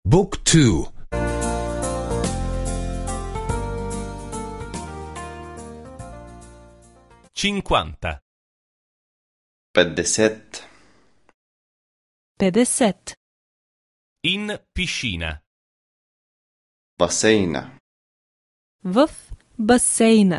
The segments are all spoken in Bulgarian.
Book 2. 50. 50. 50. In piscina. Басейна. В басейна.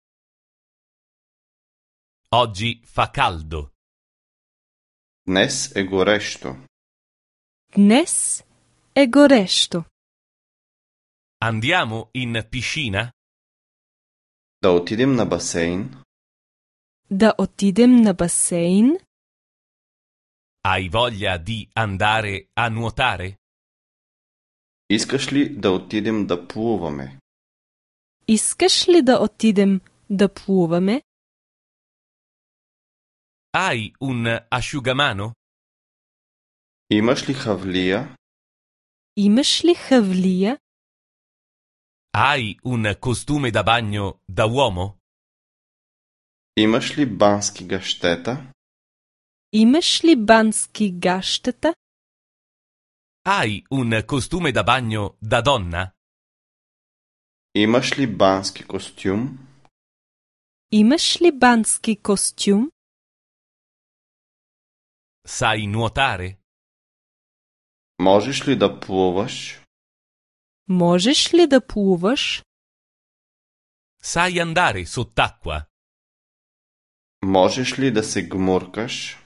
Oggi fa caldo. Днес е горещо. Днес е горещо. Andiamo in piscina? Да отидем на басейн. Да отидем на басейн. Hai voglia di andare a nuotare? Искаш ли да отидем да плуваме? Искаш ли да отидем да плуваме? Hai un asciugamano? Имаш ли хавлия? Имаш ли хавлия? Hai un costume da bagno da uomo? Имаш ли бански гащета? Имаш ли бански гащета? Hai un costume da bagno da donna? Имаш ли бански костюм? Имаш ли бански костюм? Sai nuotare? Можеш ли да плуваш? Можеш ли да плуваш? Sai andare sott'acqua? Можеш ли да се гмуркаш?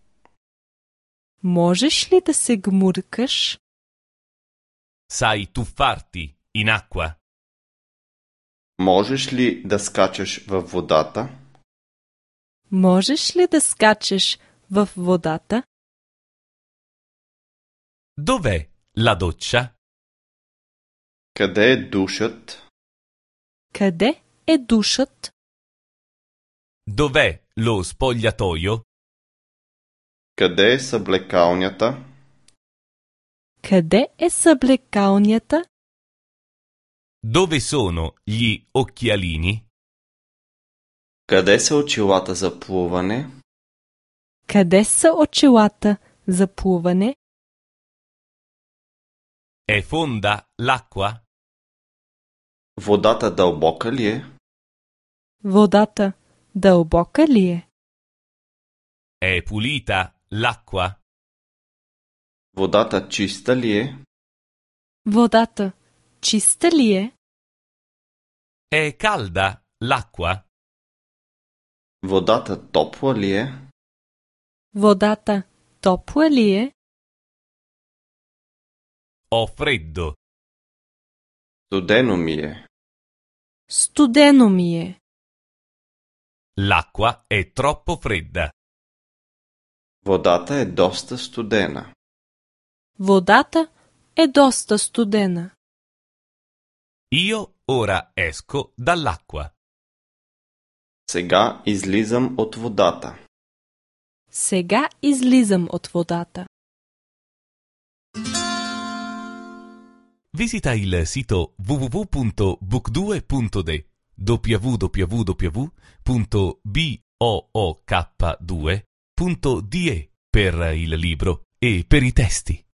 Можеш ли да се гмуркаш? Sai tuffarti in acqua? Можеш ли да скачаш във водата? Можеш ли да скачеш в водата? Dov'è la doccia? Къде е душът? Къде е душът? Dov'è lo spogliatoio? Къде е съблекалнята? Къде е съблекалнята? Dove sono gli occhialini? Къде са очилата за плуване? Къде са очилата за плуване? È fonda l'acqua? Водата дълбока ли е? Водата дълбока ли е? È pulita l'acqua? Водата чиста ли е? Водата чиста ли е? È calda l'acqua? Водата топла ли е? Водата топла ли е? Ho freddo. Студено ми е. Студено ми е. L'acqua è troppo fredda. Водата е доста студена. Водата е доста студена. Io ora esco dall'acqua. Сега излизам от водата. Сега излизам от водата. Visita il sito www.book2.de www.book2.de per il libro e per i testi.